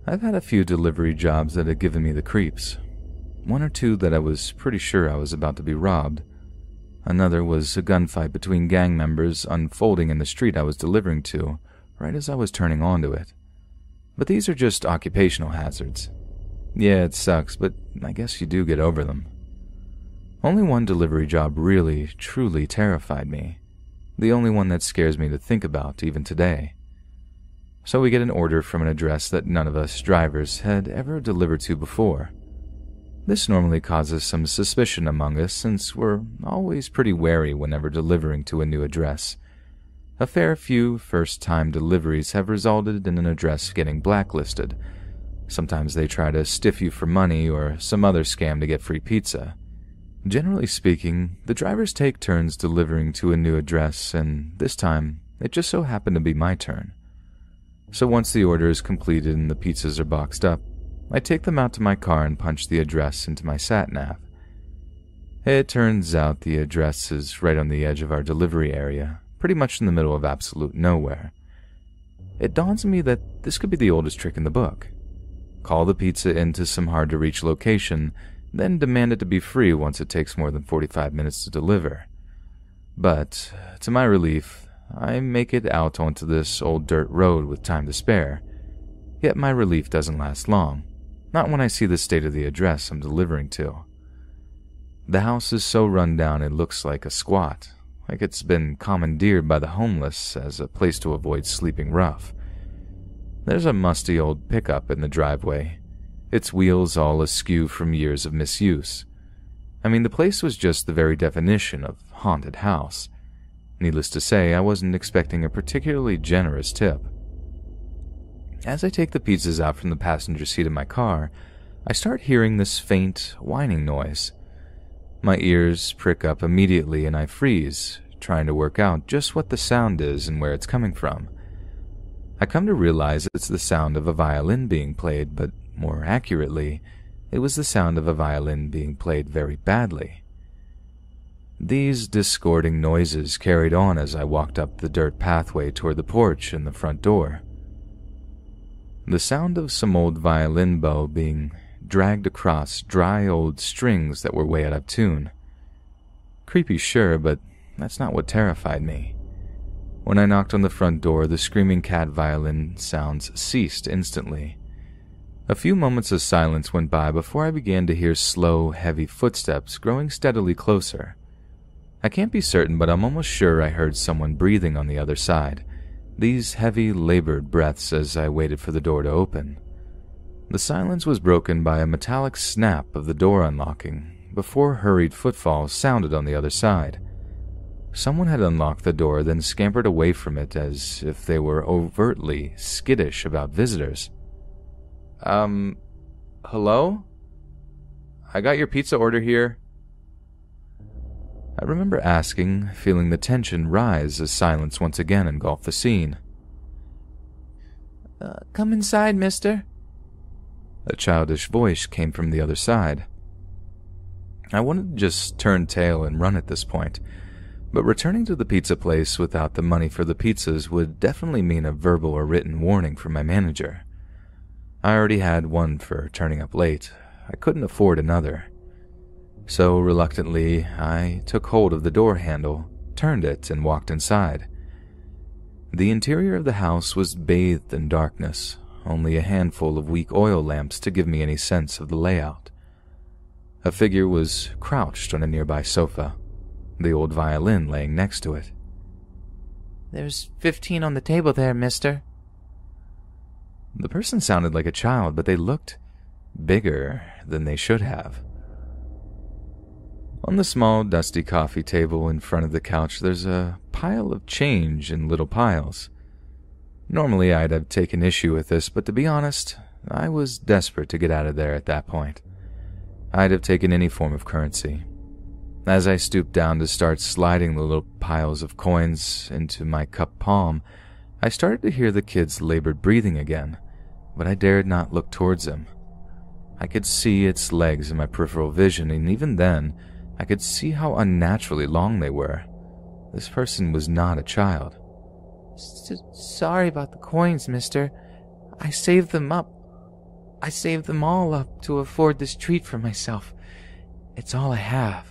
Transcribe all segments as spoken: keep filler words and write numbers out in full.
I've had a few delivery jobs that had given me the creeps. One or two that I was pretty sure I was about to be robbed. Another was a gunfight between gang members unfolding in the street I was delivering to, right as I was turning onto it. But these are just occupational hazards. Yeah, it sucks, but I guess you do get over them. Only one delivery job really, truly terrified me. The only one that scares me to think about even today. So we get an order from an address that none of us drivers had ever delivered to before. This normally causes some suspicion among us since we're always pretty wary whenever delivering to a new address. A fair few first-time deliveries have resulted in an address getting blacklisted. Sometimes they try to stiff you for money or some other scam to get free pizza. Generally speaking, the drivers take turns delivering to a new address, and this time, it just so happened to be my turn. So once the order is completed and the pizzas are boxed up, I take them out to my car and punch the address into my sat-nav. It turns out the address is right on the edge of our delivery area, pretty much in the middle of absolute nowhere. It dawns on me that this could be the oldest trick in the book. Call the pizza into some hard-to-reach location, then demand it to be free once it takes more than forty-five minutes to deliver. But, to my relief, I make it out onto this old dirt road with time to spare. Yet my relief doesn't last long. Not when I see the state of the address I'm delivering to. The house is so run down it looks like a squat, like it's been commandeered by the homeless as a place to avoid sleeping rough. There's a musty old pickup in the driveway, its wheels all askew from years of misuse. I mean, the place was just the very definition of haunted house. Needless to say, I wasn't expecting a particularly generous tip. As I take the pizzas out from the passenger seat of my car, I start hearing this faint, whining noise. My ears prick up immediately and I freeze, trying to work out just what the sound is and where it's coming from. I come to realize it's the sound of a violin being played, but more accurately, it was the sound of a violin being played very badly. These discording noises carried on as I walked up the dirt pathway toward the porch and the front door. The sound of some old violin bow being dragged across dry old strings that were way out of tune. Creepy, sure, but that's not what terrified me. When I knocked on the front door, the screaming cat violin sounds ceased instantly. A few moments of silence went by before I began to hear slow, heavy footsteps growing steadily closer. I can't be certain, but I'm almost sure I heard someone breathing on the other side. These heavy, labored breaths as I waited for the door to open. The silence was broken by a metallic snap of the door unlocking, before hurried footfalls sounded on the other side. Someone had unlocked the door, then scampered away from it as if they were overtly skittish about visitors. Um, hello? I got your pizza order here. I remember asking, feeling the tension rise as silence once again engulfed the scene. Uh, come inside, mister. A childish voice came from the other side. I wanted to just turn tail and run at this point, but returning to the pizza place without the money for the pizzas would definitely mean a verbal or written warning from my manager. I already had one for turning up late. I couldn't afford another. So, reluctantly, I took hold of the door handle, turned it, and walked inside. The interior of the house was bathed in darkness, only a handful of weak oil lamps to give me any sense of the layout. A figure was crouched on a nearby sofa, the old violin laying next to it. There's fifteen on the table there, mister. The person sounded like a child, but they looked bigger than they should have. On the small, dusty coffee table in front of the couch, there's a pile of change in little piles. Normally, I'd have taken issue with this, but to be honest, I was desperate to get out of there at that point. I'd have taken any form of currency. As I stooped down to start sliding the little piles of coins into my cupped palm, I started to hear the kid's labored breathing again, but I dared not look towards him. I could see its legs in my peripheral vision, and even then, I could see how unnaturally long they were. This person was not a child. S- sorry about the coins, mister. I saved them up. I saved them all up to afford this treat for myself. It's all I have.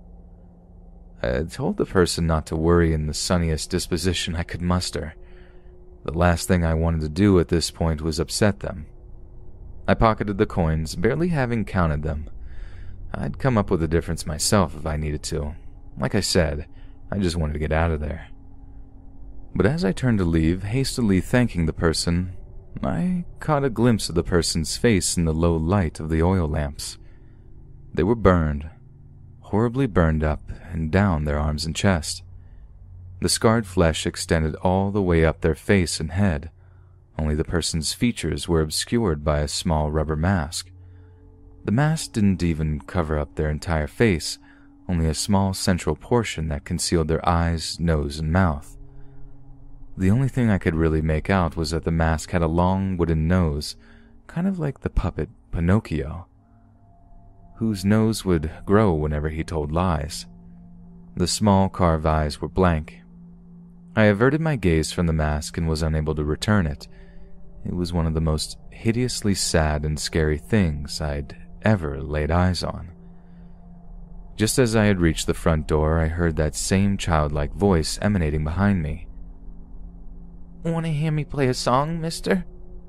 I had told the person not to worry in the sunniest disposition I could muster. The last thing I wanted to do at this point was upset them. I pocketed the coins, barely having counted them. I'd come up with a difference myself if I needed to. Like I said, I just wanted to get out of there. But as I turned to leave, hastily thanking the person, I caught a glimpse of the person's face in the low light of the oil lamps. They were burned, horribly burned up and down their arms and chest. The scarred flesh extended all the way up their face and head. Only the person's features were obscured by a small rubber mask. The mask didn't even cover up their entire face, only a small central portion that concealed their eyes, nose, and mouth. The only thing I could really make out was that the mask had a long wooden nose, kind of like the puppet Pinocchio, whose nose would grow whenever he told lies. The small carved eyes were blank. I averted my gaze from the mask and was unable to return it. It was one of the most hideously sad and scary things I'd ever laid eyes on. Just as I had reached the front door, I heard that same childlike voice emanating behind me. Want to hear me play a song, mister?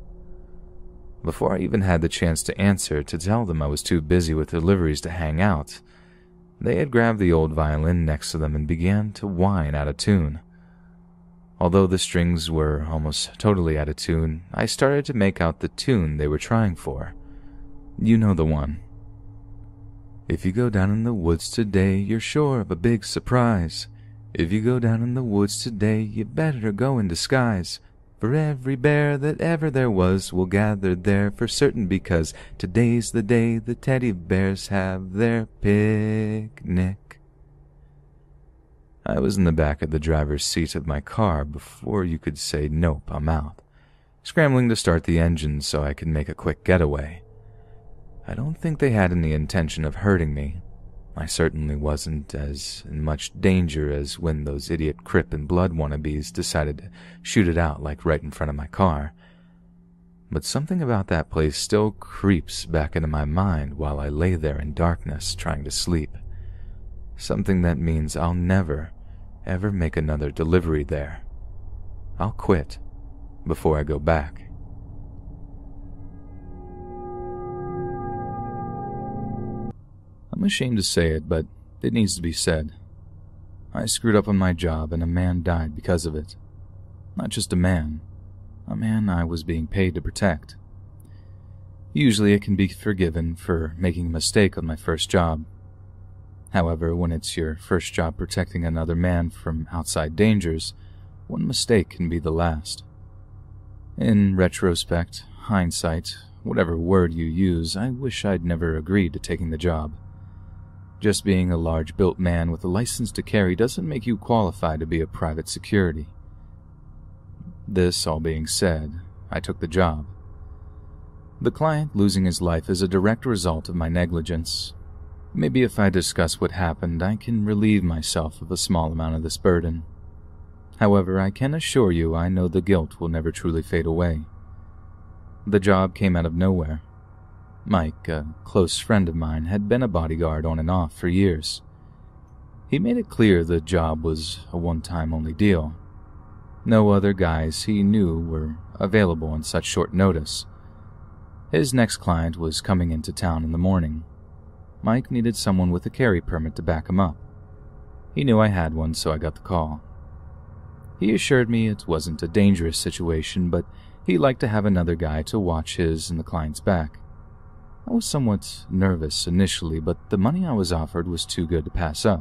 Before I even had the chance to answer to tell them I was too busy with deliveries to hang out, they had grabbed the old violin next to them and began to whine out of tune. Although the strings were almost totally out of tune, I started to make out the tune they were trying for. You know the one. If you go down in the woods today, you're sure of a big surprise. If you go down in the woods today, you better go in disguise. For every bear that ever there was will gather there for certain, because today's the day the teddy bears have their picnic. I was in the back of the driver's seat of my car before you could say, nope, I'm out, scrambling to start the engine so I could make a quick getaway. I don't think they had any intention of hurting me. I certainly wasn't as in much danger as when those idiot Crip and Blood wannabes decided to shoot it out like right in front of my car. But something about that place still creeps back into my mind while I lay there in darkness trying to sleep. Something that means I'll never, ever make another delivery there. I'll quit before I go back. I'm ashamed to say it, but it needs to be said. I screwed up on my job and a man died because of it. Not just a man, a man I was being paid to protect. Usually it can be forgiven for making a mistake on my first job. However, when it's your first job protecting another man from outside dangers, one mistake can be the last. In retrospect, hindsight, whatever word you use, I wish I'd never agreed to taking the job. Just being a large-built man with a license to carry doesn't make you qualified to be a private security. This all being said, I took the job. The client losing his life is a direct result of my negligence. Maybe if I discuss what happened, I can relieve myself of a small amount of this burden. However, I can assure you I know the guilt will never truly fade away. The job came out of nowhere. Mike, a close friend of mine, had been a bodyguard on and off for years. He made it clear the job was a one-time only deal. No other guys he knew were available on such short notice. His next client was coming into town in the morning. Mike needed someone with a carry permit to back him up. He knew I had one, so I got the call. He assured me it wasn't a dangerous situation, but he liked to have another guy to watch his and the client's back. I was somewhat nervous initially, but the money I was offered was too good to pass up.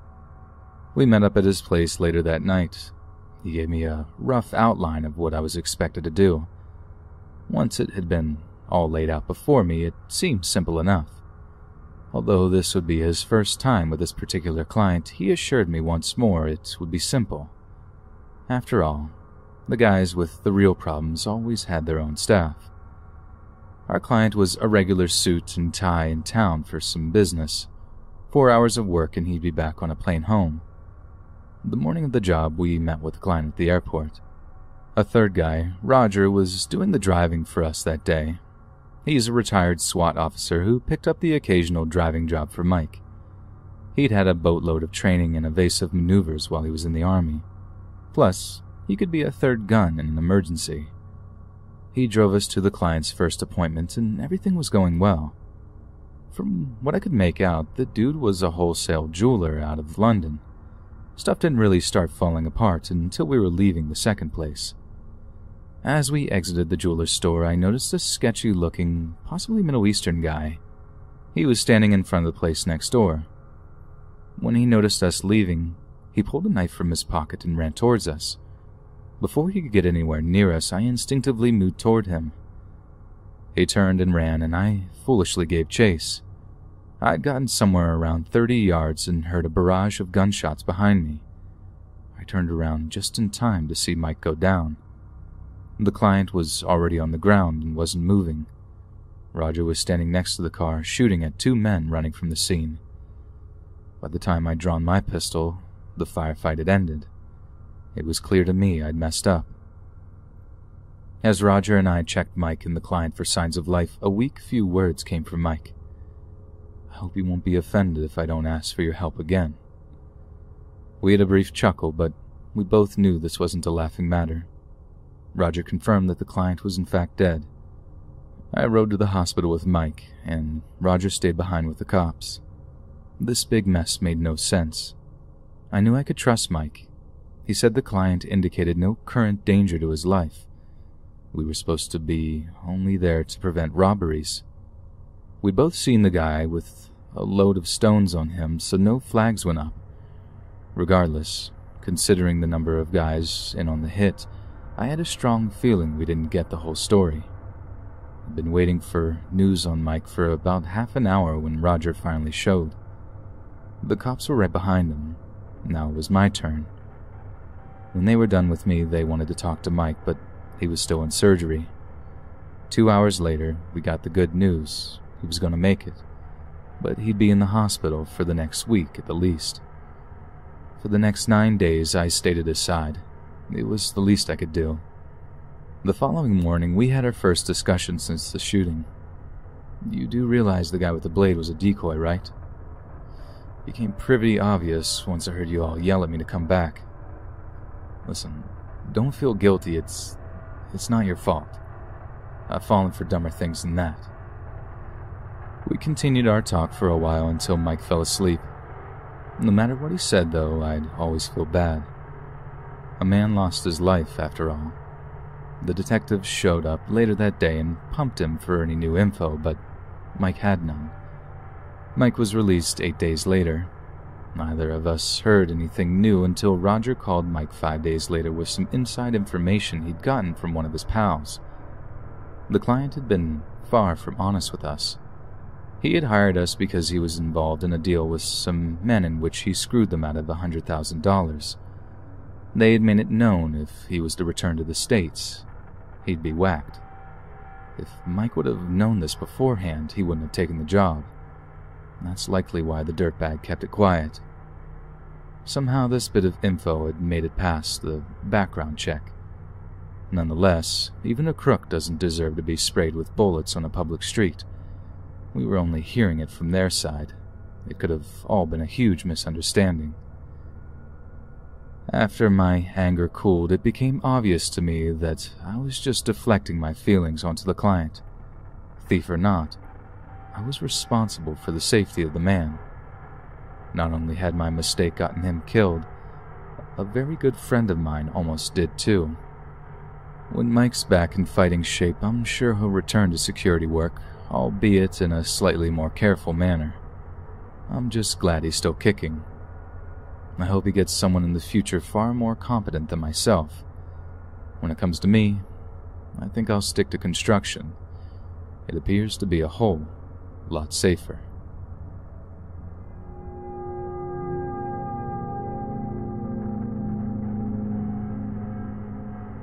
We met up at his place later that night. He gave me a rough outline of what I was expected to do. Once it had been all laid out before me, it seemed simple enough. Although this would be his first time with this particular client, he assured me once more it would be simple. After all, the guys with the real problems always had their own staff. Our client was a regular suit and tie in town for some business. Four hours of work and he'd be back on a plane home. The morning of the job, we met with the client at the airport. A third guy, Roger, was doing the driving for us that day. He's a retired SWAT officer who picked up the occasional driving job for Mike. He'd had a boatload of training in evasive maneuvers while he was in the Army. Plus, he could be a third gun in an emergency. He drove us to the client's first appointment and everything was going well. From what I could make out, the dude was a wholesale jeweler out of London. Stuff didn't really start falling apart until we were leaving the second place. As we exited the jeweler's store, I noticed a sketchy-looking, possibly Middle Eastern guy. He was standing in front of the place next door. When he noticed us leaving, he pulled a knife from his pocket and ran towards us. Before he could get anywhere near us, I instinctively moved toward him. He turned and ran, and I foolishly gave chase. I'd gotten somewhere around thirty yards and heard a barrage of gunshots behind me. I turned around just in time to see Mike go down. The client was already on the ground and wasn't moving. Roger was standing next to the car, shooting at two men running from the scene. By the time I'd drawn my pistol, the firefight had ended. It was clear to me I'd messed up. As Roger and I checked Mike and the client for signs of life, a weak few words came from Mike. "I hope you won't be offended if I don't ask for your help again." We had a brief chuckle, but we both knew this wasn't a laughing matter. Roger confirmed that the client was in fact dead. I rode to the hospital with Mike, and Roger stayed behind with the cops. This big mess made no sense. I knew I could trust Mike. He said the client indicated no current danger to his life. We were supposed to be only there to prevent robberies. We'd both seen the guy with a load of stones on him, so no flags went up. Regardless, considering the number of guys in on the hit, I had a strong feeling we didn't get the whole story. I'd been waiting for news on Mike for about half an hour when Roger finally showed. The cops were right behind him. Now it was my turn. When they were done with me, they wanted to talk to Mike, but he was still in surgery. Two hours later, we got the good news. He was going to make it, but he'd be in the hospital for the next week at the least. For the next nine days, I stayed at his side. It was the least I could do. The following morning, we had our first discussion since the shooting. "You do realize the guy with the blade was a decoy, right?" "Became pretty obvious once I heard you all yell at me to come back." "Listen, don't feel guilty. It's... it's not your fault. I've fallen for dumber things than that." We continued our talk for a while until Mike fell asleep. No matter what he said, though, I'd always feel bad. A man lost his life, after all. The detectives showed up later that day and pumped him for any new info, but Mike had none. Mike was released eight days later. Neither of us heard anything new until Roger called Mike five days later with some inside information he'd gotten from one of his pals. The client had been far from honest with us. He had hired us because he was involved in a deal with some men in which he screwed them out of a hundred thousand dollars. They had made it known if he was to return to the States, he'd be whacked. If Mike would have known this beforehand, he wouldn't have taken the job. That's likely why the dirtbag kept it quiet. Somehow this bit of info had made it past the background check. Nonetheless, even a crook doesn't deserve to be sprayed with bullets on a public street. We were only hearing it from their side. It could have all been a huge misunderstanding. After my anger cooled, it became obvious to me that I was just deflecting my feelings onto the client. Thief or not, I was responsible for the safety of the man. Not only had my mistake gotten him killed, a very good friend of mine almost did too. When Mike's back in fighting shape, I'm sure he'll return to security work, albeit in a slightly more careful manner. I'm just glad he's still kicking. I hope he gets someone in the future far more competent than myself. When it comes to me, I think I'll stick to construction. It appears to be a whole lot safer.